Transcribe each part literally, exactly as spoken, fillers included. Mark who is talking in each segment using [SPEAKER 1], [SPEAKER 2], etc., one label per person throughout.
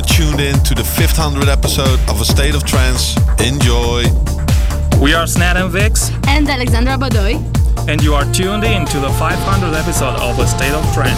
[SPEAKER 1] tuned in to the fifth hundred episode of A State of Trance. Enjoy!
[SPEAKER 2] We are Snad and Vix.
[SPEAKER 3] And Alexandra Badoy.
[SPEAKER 2] And you are tuned in to the five hundredth episode of A State of Trance.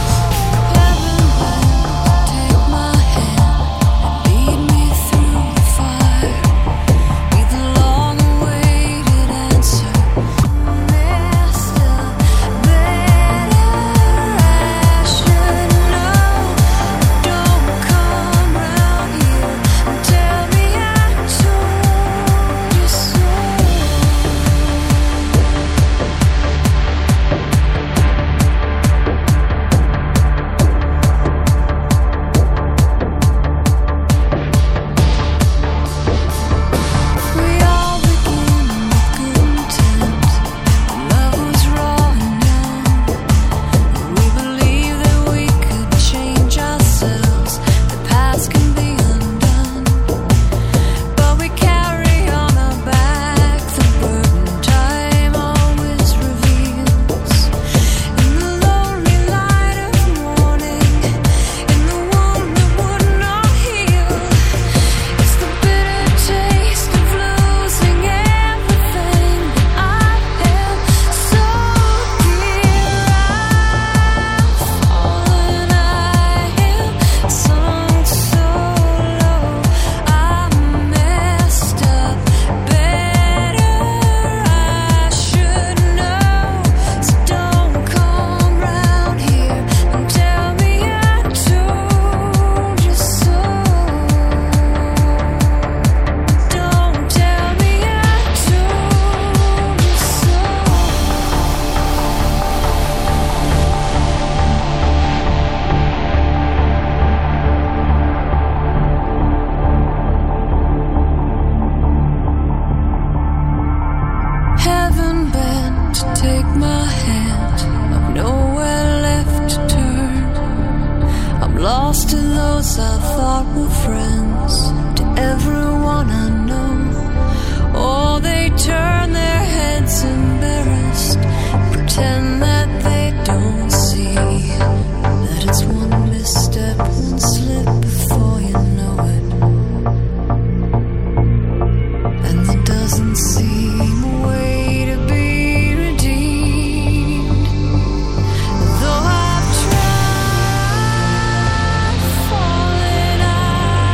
[SPEAKER 4] Though I've tried falling out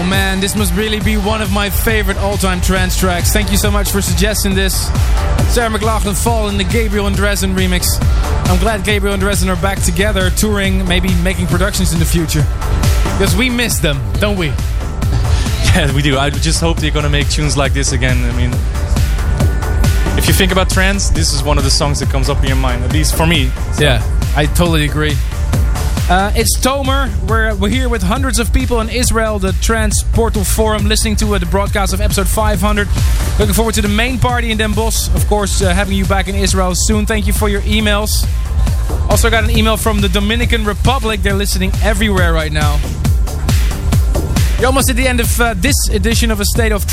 [SPEAKER 3] man, this must really be one of my favorite all-time trance tracks. Thank you so much for suggesting this. Sarah McLachlan, Fall in the Gabriel and Dresden remix. I'm glad Gabriel and Dresden are back together, touring, maybe making productions in the future. Because we miss them, don't we?
[SPEAKER 4] Yeah, we do. I just hope they're gonna make tunes like this again. I mean, if you think about trance, this is one of the songs that comes up in your mind, at least for me. So.
[SPEAKER 3] Yeah, I totally agree. Uh, it's Tomer. We're, we're here with hundreds of people in Israel, the Trans Portal Forum, listening to uh, the broadcast of episode five hundred. Looking forward to the main party in Den Bosch. Of course, uh, having you back in Israel soon. Thank you for your emails. Also got an email from the Dominican Republic. They're listening everywhere right now. You're almost at the end of uh, this edition of A State of